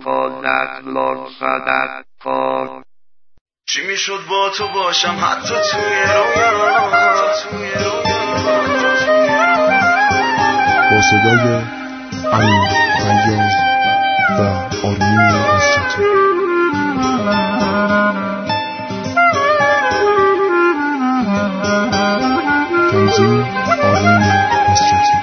حفاظت لطفت کن. چی میشد با تو باشم حتی توی رویا. با صدای امین فیاض و آرمین نصرتی. تنظیم آرمین نصرتی.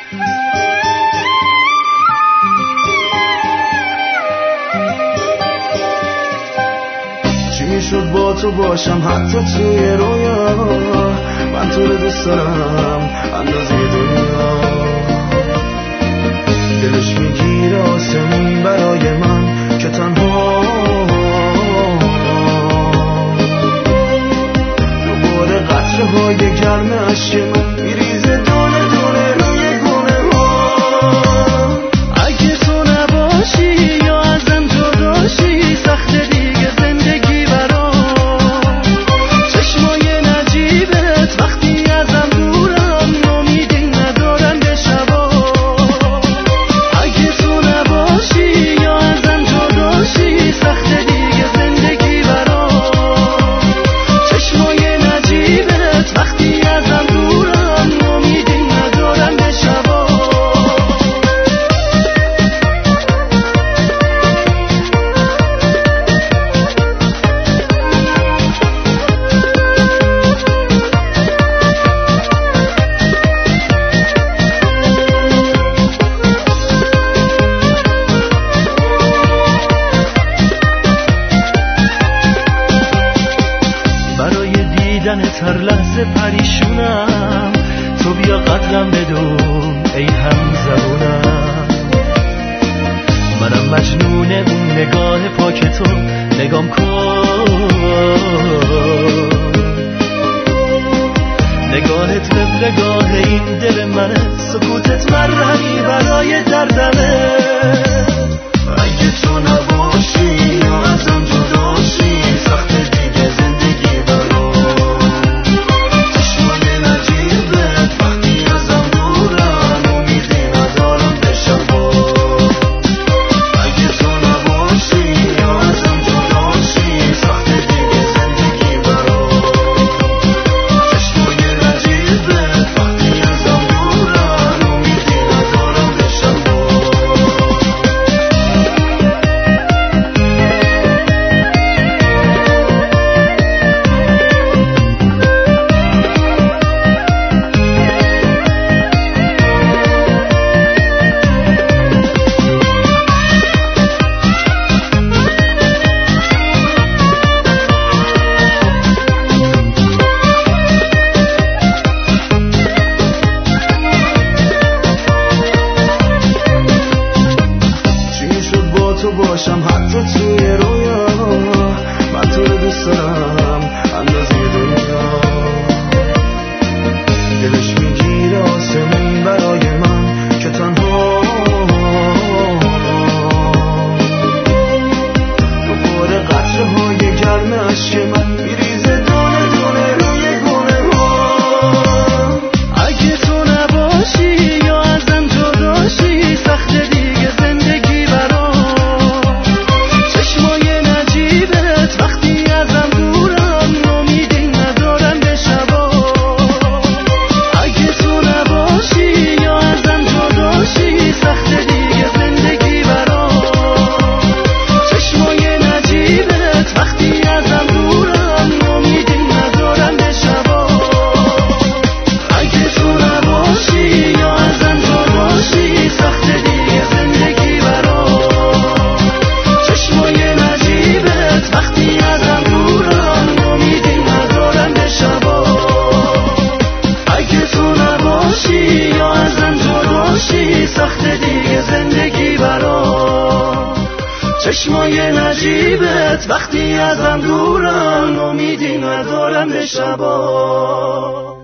چی میشد با تو باشم حتی توی رویا. من تو رو دوست دارم اندازه دنیا. دلش میگیره آسمون برای من که تنها دوباره قطره های گرم عشق من میریزه دونه دونه روی گونه ها. اگه تو نباشی یا ازم جداشی سخته دیگه زندگی برام. چشمای نجیبت وقتی ازم دورم امیدی ندارم به شبا. اگه تو نباشی یا ازم جداشی سخته دیگه زندگی برام. چشمای نجیبت وقتی ازم دورم امیدی ندارم به شبا. برای دیدنت هر لحظه پریشونم. تو بیا قدرم بدون ای هم زبونم. منم مجنون اون نگاه پاک تو. نگام کن نگاهت قبلگاه این دل منه. سکوتت مرهمی برای دردمه. اگه تو نباشی یا ازم جداشی سخته دیگه زندگی برام. چشمای نجیبت وقتی ازم دورن امیدی ندارم به شبا. اگه تو نباشی یا ازم جداشی سخته دیگه زندگی برام. چشمای نجیبت وقتی ازم دورن امیدی ندارم به شبا. چی میشد با تو باشم حتی توی رویا. من تو رو دوست دارم اندازه دنیا. دلش میگیره آسمون برای من که تنها دوباره قطره های گرم عشق من میریزه دونه دونه روی گونه ها. اگه تو نباشی یا ازم جداشی سخته دیگه زندگی برام. چشمای نجیبت وقتی ازم دورم امیدی ندارم به شبا. اگه تو نباشی یا ازم جداشی سخته دیگه زندگی برام. چشمای نجیبت وقتی ازم دورم امیدی ندارم به شبا. اگه تو نباشی یا ازم جداشی سخته دیگه زندگی برام. چشمای نجیبت وقتی ازم دورم امیدی ندارم به شبا. اگه تو نباشی یا ازم جداشی سخته دیگه زندگی برام. چشمای نجیبت وقتی ازم دورم امیدی ندارم به شبا.